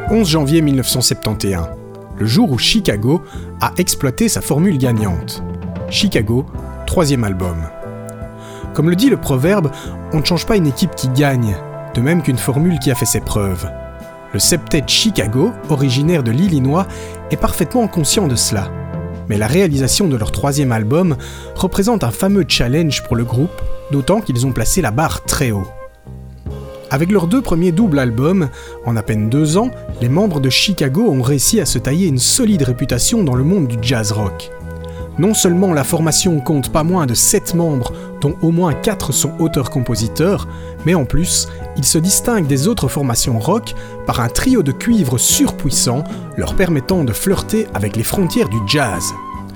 11 janvier 1971, le jour où Chicago a exploité sa formule gagnante. Chicago, 3e album. Comme le dit le proverbe, on ne change pas une équipe qui gagne, de même qu'une formule qui a fait ses preuves. Le septet Chicago, originaire de l'Illinois, est parfaitement conscient de cela. Mais la réalisation de leur 3e album représente un fameux challenge pour le groupe, d'autant qu'ils ont placé la barre très haut. Avec leurs 2 premiers doubles albums, en à peine 2 ans, les membres de Chicago ont réussi à se tailler une solide réputation dans le monde du jazz rock. Non seulement la formation compte pas moins de 7 membres, dont au moins 4 sont auteurs-compositeurs, mais en plus, ils se distinguent des autres formations rock par un trio de cuivre surpuissant leur permettant de flirter avec les frontières du jazz.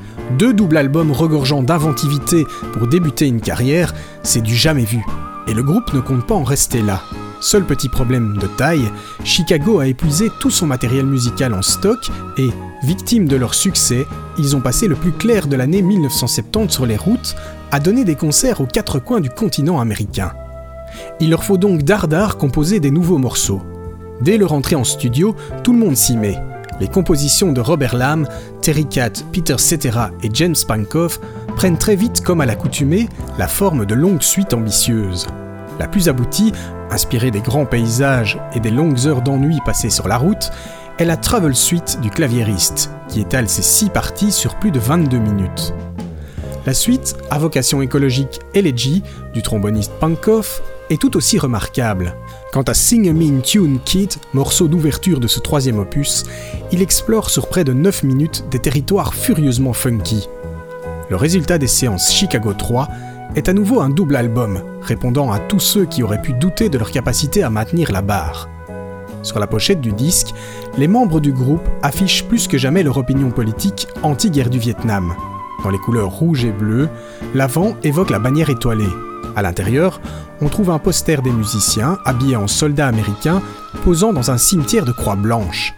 2 doubles albums regorgeant d'inventivité pour débuter une carrière, c'est du jamais vu. Et le groupe ne compte pas en rester là. Seul petit problème de taille, Chicago a épuisé tout son matériel musical en stock et, victimes de leur succès, ils ont passé le plus clair de l'année 1970 sur les routes à donner des concerts aux 4 coins du continent américain. Il leur faut donc dardard composer des nouveaux morceaux. Dès leur entrée en studio, tout le monde s'y met. Les compositions de Robert Lamm, Terry Kath, Peter Cetera et James Pankow prennent très vite, comme à l'accoutumée, la forme de longues suites ambitieuses. La plus aboutie, inspirée des grands paysages et des longues heures d'ennui passées sur la route, est la Travel Suite du claviériste, qui étale ses 6 parties sur plus de 22 minutes. La suite, à vocation écologique Elegy, du tromboniste Pankow, est tout aussi remarquable. Quant à Sing a Mean Tune Kid, morceau d'ouverture de ce 3e opus, il explore sur près de 9 minutes des territoires furieusement funky. Le résultat des séances Chicago 3 est à nouveau un double album, répondant à tous ceux qui auraient pu douter de leur capacité à maintenir la barre. Sur la pochette du disque, les membres du groupe affichent plus que jamais leur opinion politique anti-guerre du Vietnam. Dans les couleurs rouge et bleu, l'avant évoque la bannière étoilée. À l'intérieur, on trouve un poster des musiciens habillés en soldats américains posant dans un cimetière de croix blanches.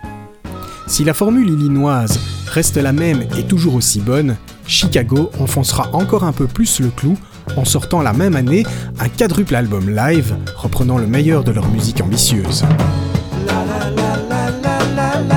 Si la formule illinoise reste la même et toujours aussi bonne, Chicago enfoncera encore un peu plus le clou en sortant la même année un quadruple album live reprenant le meilleur de leur musique ambitieuse. La la la la la la la.